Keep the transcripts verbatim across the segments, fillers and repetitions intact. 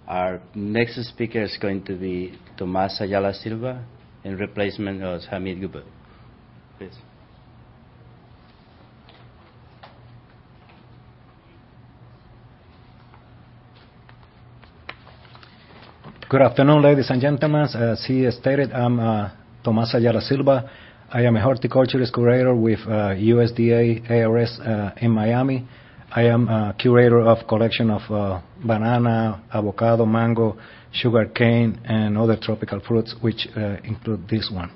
Our next speaker is going to be Tomás Ayala Silva in replacement of Hamid Gubert. Please. Good afternoon, ladies and gentlemen. As he stated, I'm uh, Tomás Ayala Silva. I am a horticulturist curator with uh, U S D A A R S uh, in Miami. I am a curator of collection of uh, banana, avocado, mango, sugar cane, and other tropical fruits, which uh, include this one.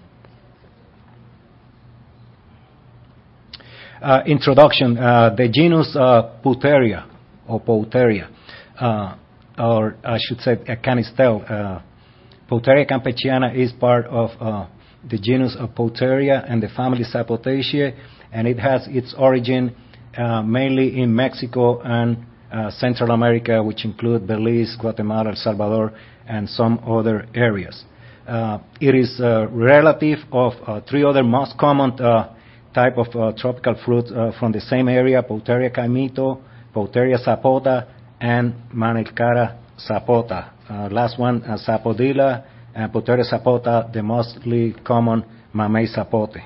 Uh, introduction, uh, the genus uh, Pouteria, or Pouteria, uh, or I should say uh, Canistel. Uh, Pouteria campesiana is part of uh, the genus of Pouteria and the family Sapotaceae, and it has its origin uh, mainly in Mexico and uh, Central America, which include Belize, Guatemala, El Salvador, and some other areas. Uh, it is a relative of uh, three other most common uh, type of uh, tropical fruits uh, from the same area: Pouteria caimito, Pouteria sapota, and Manilcara sapota. Uh, last one, uh, Sapodilla, and Pouteria sapota, the mostly common Mamey sapote.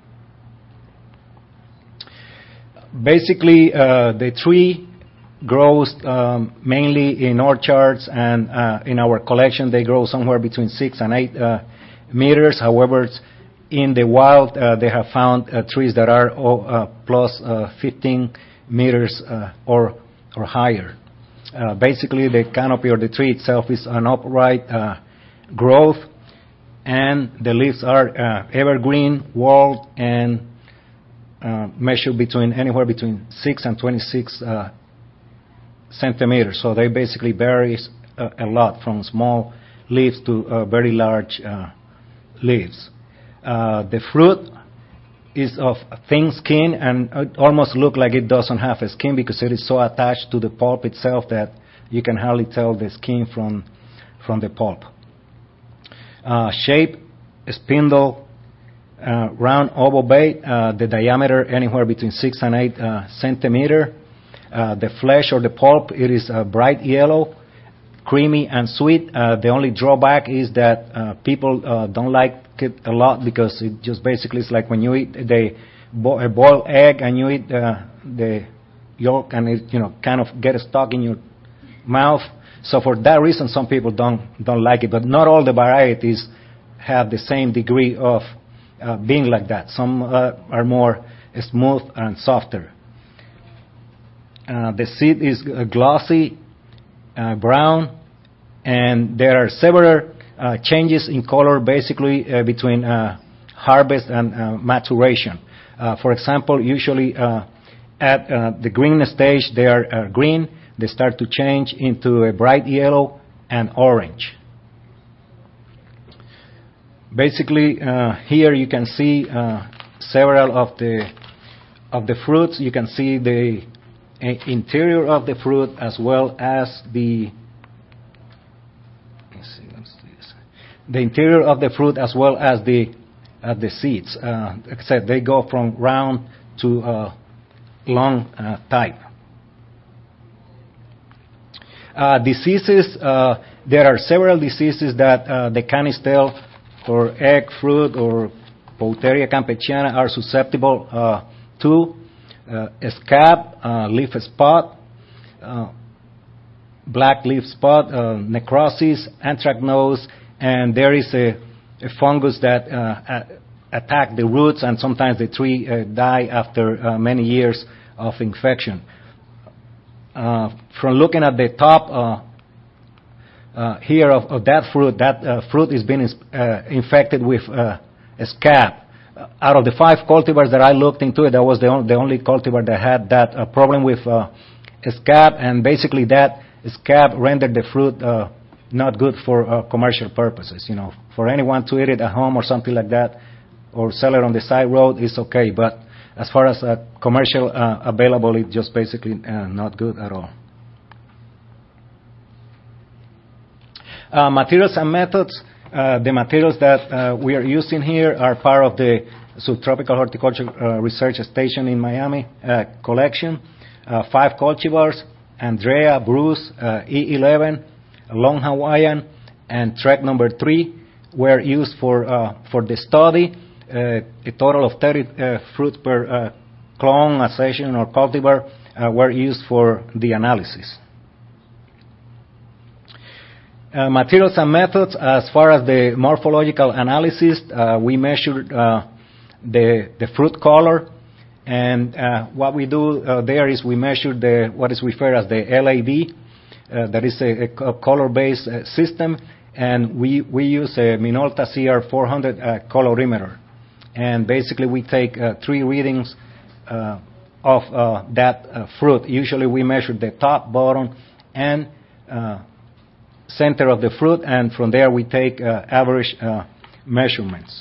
Basically, uh, the tree grows um, mainly in orchards, and uh, in our collection they grow somewhere between six and eight uh, meters. However, in the wild uh, they have found uh, trees that are oh, uh, plus uh, fifteen meters uh, or or higher. Uh, basically, the canopy or the tree itself is an upright uh, growth, and the leaves are uh, evergreen, walled, and uh, measure between anywhere between six and twenty-six uh, centimeters. So they basically vary a, a lot, from small leaves to uh, very large uh, leaves. Uh, the fruit is of thin skin, and it almost looks like it doesn't have a skin because it is so attached to the pulp itself that you can hardly tell the skin from from the pulp. Uh, shape, spindle, uh, round ovobate, uh, the diameter anywhere between six and eight uh, centimeter. Uh, the flesh or the pulp, it is uh, bright yellow, creamy and sweet. Uh, the only drawback is that uh, people uh, don't like it a lot because it just basically is like when you eat the bo- a boiled egg and you eat uh, the yolk, and it, you know, kind of get stuck in your mouth. So for that reason, some people don't don't like it. But not all the varieties have the same degree of uh, being like that. Some uh, are more smooth and softer. Uh, the seed is uh, glossy, uh, brown, and there are several uh, changes in color basically uh, between uh, harvest and uh, maturation. Uh, for example, usually uh, at uh, the green stage they are uh, green. They start to change into a bright yellow and orange. Basically, uh, here you can see uh, several of the of the fruits. You can see the uh, interior of the fruit as well as the let's see, what's this? the interior of the fruit as well as the uh, the seeds. Uh, like I said, they go from round to uh, long uh, type. Uh, diseases, uh, there are several diseases that uh, the canistel or egg fruit or Pouteria campesiana are susceptible uh, to. Uh, scab, uh, leaf spot, uh, black leaf spot, uh, necrosis, anthracnose, and there is a, a fungus that uh, a- attack the roots, and sometimes the tree uh, die after uh, many years of infection. Uh, from looking at the top uh, uh, here of, of that fruit, that uh, fruit is being uh, infected with uh, a scab. Uh, out of the five cultivars that I looked into, it, that was the, on, the only cultivar that had that uh, problem with uh, a scab, and basically that scab rendered the fruit uh, not good for uh, commercial purposes. You know, for anyone to eat it at home or something like that, or sell it on the side road, is okay, but as far as uh, commercial uh, available, it's just basically uh, not good at all. Uh, materials and methods. Uh, the materials that uh, we are using here are part of the Subtropical Horticulture uh, Research Station in Miami uh, collection. Uh, five cultivars: Andrea, Bruce, uh, E eleven, Long Hawaiian, and track number three were used for uh, for the study. Uh, a total of thirty uh, fruit per uh, clone, accession, or cultivar uh, were used for the analysis. Uh, materials and methods, as far as the morphological analysis, uh, we measured uh, the, the fruit color, and uh, what we do uh, there is we measure the, what is referred as the L A D, uh, that is a, a color-based uh, system, and we, we use a Minolta C R four hundred uh, colorimeter. And basically we take uh, three readings uh, of uh, that uh, fruit. Usually we measure the top, bottom, and uh, center of the fruit, and from there we take uh, average uh, measurements.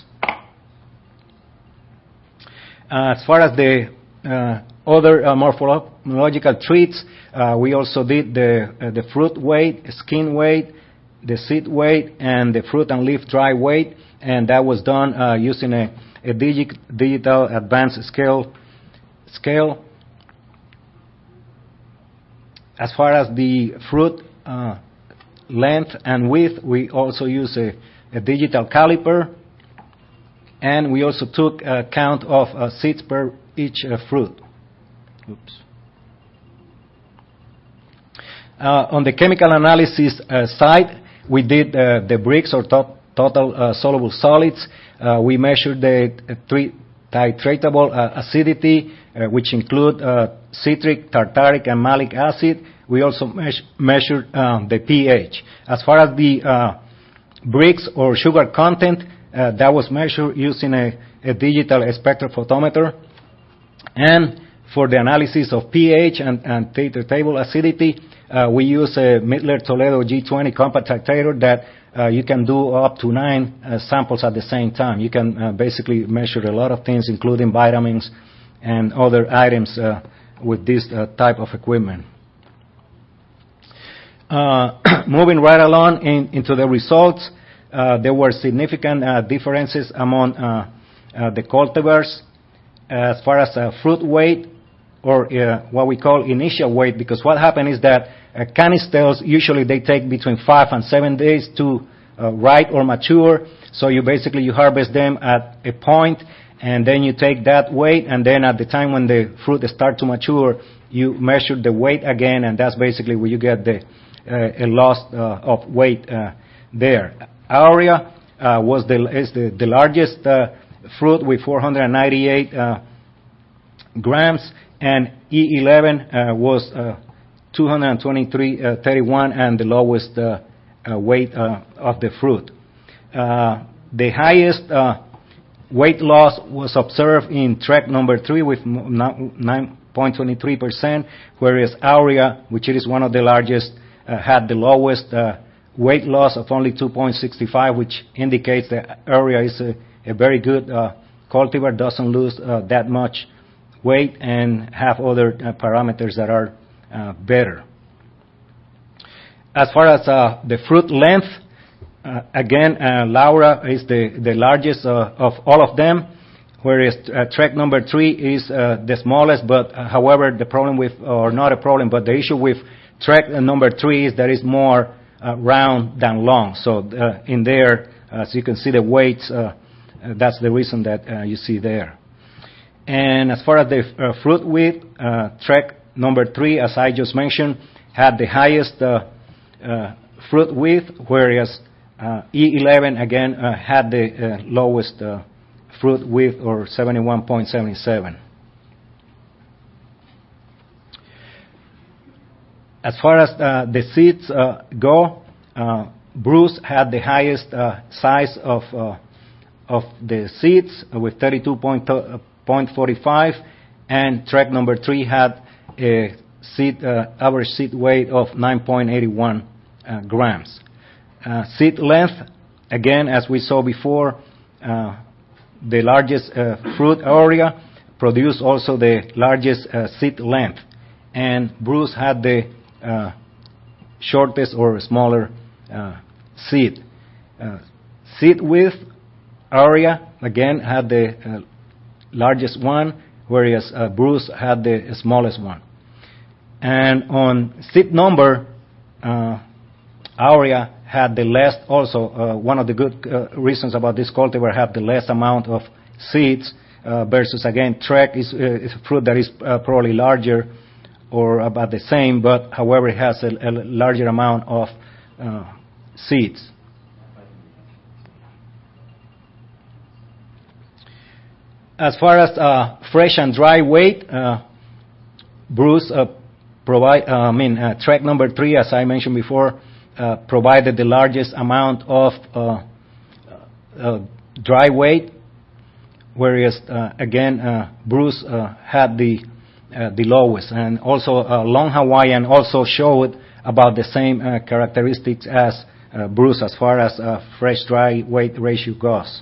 Uh, as far as the uh, other uh, morphological treats, uh, we also did the, uh, the fruit weight, skin weight, the seed weight, and the fruit and leaf dry weight, and that was done uh, using a, a digi digital advanced scale. scale. As far as the fruit uh, length and width, we also use a, a digital caliper, and we also took a count of uh, seeds per each uh, fruit. Oops. Uh, on the chemical analysis uh, side, we did uh, the Brix or to total uh, soluble solids. Uh, we measured the uh, three titratable uh, acidity, uh, which include uh, citric, tartaric, and malic acid. We also me measured um, the pH. As far as the uh, Brix or sugar content, uh, that was measured using a, a digital spectrophotometer. And for the analysis of pH and, and titratable acidity, uh, we use a Mittler-Toledo G twenty compact titrator that uh, you can do up to nine uh, samples at the same time. You can uh, basically measure a lot of things, including vitamins and other items uh, with this uh, type of equipment. Uh, moving right along in, into the results, uh, there were significant uh, differences among uh, uh, the cultivars as far as uh, fruit weight, or uh, what we call initial weight, because what happened is that uh, canistels, usually they take between five and seven days to uh, ripe or mature, so you basically you harvest them at a point, and then you take that weight, and then at the time when the fruit start to mature, you measure the weight again, and that's basically where you get the Uh, a loss uh, of weight uh, there. Aurea uh, was the is the, the largest uh, fruit with four hundred ninety-eight uh, grams, and E eleven uh, was uh, two hundred twenty-three point three one, and the lowest uh, uh, weight uh, of the fruit. Uh, the highest uh, weight loss was observed in track number three with nine point two three percent, whereas Aurea, which is one of the largest, Uh, had the lowest uh, weight loss of only two point six five, which indicates that Aurea is a, a very good uh, cultivar, doesn't lose uh, that much weight, and have other uh, parameters that are uh, better. As far as uh, the fruit length, uh, again, uh, Laura is the, the largest uh, of all of them, whereas uh, track number three is uh, the smallest, but uh, however, the problem with, or not a problem, but the issue with track number three is that it's more uh, round than long. So uh, in there, as you can see the weights, uh, uh, that's the reason that uh, you see there. And as far as the uh, fruit width, uh, track number three, as I just mentioned, had the highest uh, uh, fruit width, whereas uh, E eleven, again, uh, had the uh, lowest uh, fruit width, or seventy-one point seven seven. As far as uh, the seeds uh, go, uh, Bruce had the highest uh, size of uh, of the seeds with thirty-two point four five, and track number three had a seed uh, average seed weight of nine point eight one uh, grams. Uh, seed length, again, as we saw before, uh, the largest uh, fruit area produced also the largest uh, seed length, and Bruce had the Uh, shortest or smaller uh, seed. Uh, seed width, Aurea, again, had the uh, largest one, whereas uh, Bruce had the smallest one. And on seed number, uh, Aurea had the less, also uh, one of the good uh, reasons about this cultivar had the less amount of seeds uh, versus again Trek is, uh, is a fruit that is uh, probably larger or about the same, but however it has a, a larger amount of uh, seeds. As far as uh, fresh and dry weight, uh, Bruce uh, provide, uh, I mean, uh, Trek number three, as I mentioned before, uh, provided the largest amount of uh, uh, dry weight, whereas uh, again uh, Bruce uh, had the uh, the lowest, and also uh, Long Hawaiian also showed about the same uh, characteristics as uh, Bruce as far as uh, fresh dry weight ratio goes.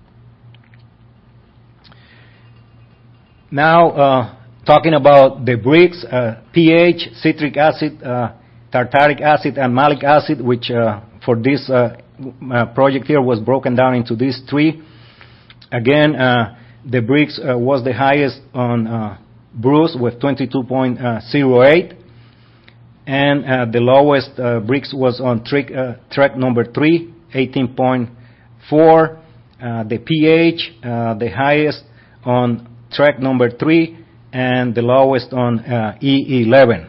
Now, uh, talking about the Brix, uh, pH, citric acid, uh, tartaric acid, and malic acid, which uh, for this uh, uh, project here was broken down into these three. Again, uh, the Brix uh, was the highest on uh, Bruce with twenty-two point zero eight, and uh, the lowest uh, Brix was on Trek, uh, Trek number three, eighteen point four. Uh, the pH, uh, the highest on Trek number three, and the lowest on uh, E eleven.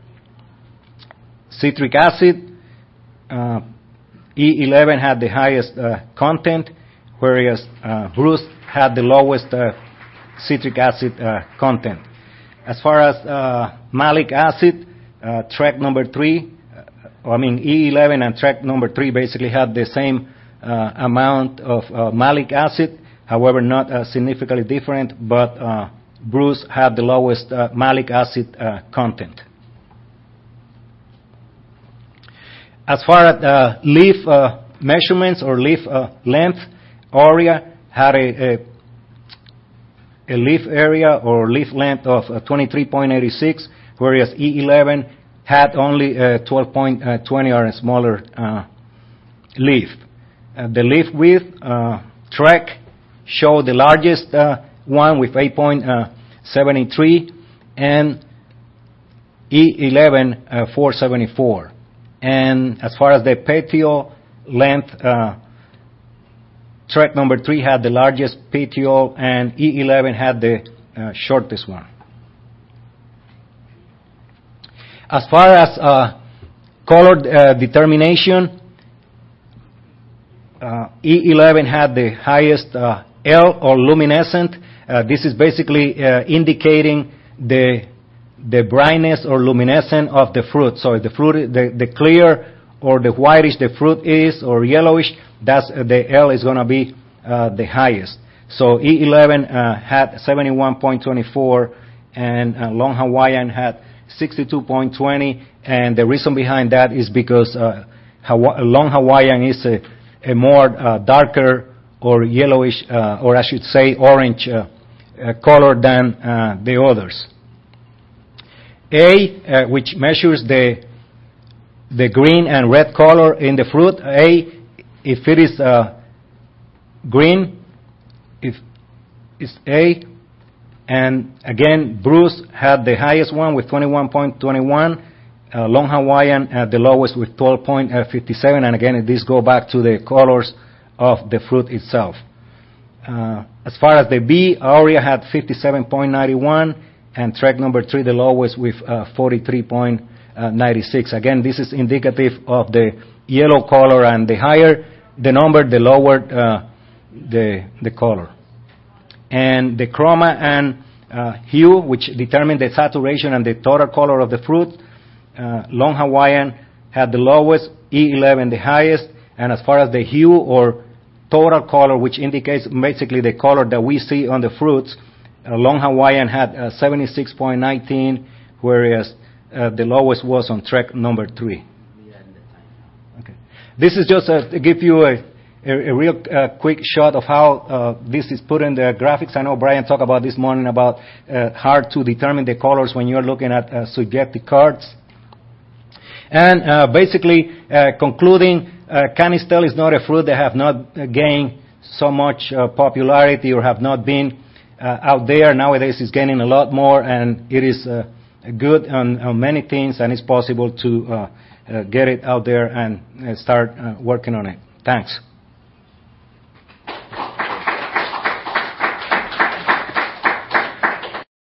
Citric acid, uh, E eleven had the highest uh, content, whereas uh, Bruce had the lowest uh, citric acid uh, content. As far as uh, malic acid, uh, Trek number three, uh, I mean E eleven and Trek number three basically had the same uh, amount of uh, malic acid. However, not uh, significantly different, but uh, Bruce had the lowest uh, malic acid uh, content. As far as uh, leaf uh, measurements or leaf uh, length, Aurea had a, a, a leaf area or leaf length of uh, twenty-three point eight six, whereas E eleven had only uh, twelve point two zero or a smaller uh, leaf. Uh, the leaf width, uh, Trek, show the largest uh, one with eight point seven three, and E eleven uh, four seventy-four. And as far as the petiole length, uh, Trek number three had the largest petiole, and E eleven had the uh, shortest one. As far as uh, color uh, determination, uh, E eleven had the highest uh, L, or luminescent. Uh, this is basically uh, indicating the the brightness or luminescent of the fruit. So if the fruit, the, the clear or the whitish the fruit is, or yellowish, that's uh, the L is going to be uh, the highest. So E eleven uh, had seventy-one point two four, and uh, Long Hawaiian had sixty-two point two zero. And the reason behind that is because uh, Hawa- Long Hawaiian is a, a more uh, darker or yellowish, uh, or I should say orange uh, uh, color than uh, the others. A, uh, which measures the the green and red color in the fruit. A, if it is uh, green, if it's A, and again, Bruce had the highest one with twenty-one point two one, uh, Long Hawaiian uh, the lowest with twelve point five seven, and again, this go back to the colors of the fruit itself. Uh, as far as the B, Aurea had fifty-seven point nine one, and Trek number three the lowest with uh, forty-three point nine six. Again, this is indicative of the yellow color, and the higher the number, the lower uh, the the color. And the chroma and uh, hue, which determine the saturation and the total color of the fruit, uh, Long Hawaiian had the lowest, E eleven the highest, and as far as the hue or total color, which indicates basically the color that we see on the fruits, uh, Long Hawaiian had uh, seventy-six point one nine, whereas uh, the lowest was on Trek number three. Okay. This is just uh, to give you a, a, a real uh, quick shot of how uh, this is put in the graphics. I know Brian talked about this morning about uh, hard to determine the colors when you're looking at uh, subjective cards. And uh, basically uh, concluding, uh, Canistel is not a fruit that have not gained so much uh, popularity or have not been uh, out there. Nowadays it's gaining a lot more, and it is uh, good on, on many things, and it's possible to uh, uh, get it out there and uh, start uh, working on it. Thanks.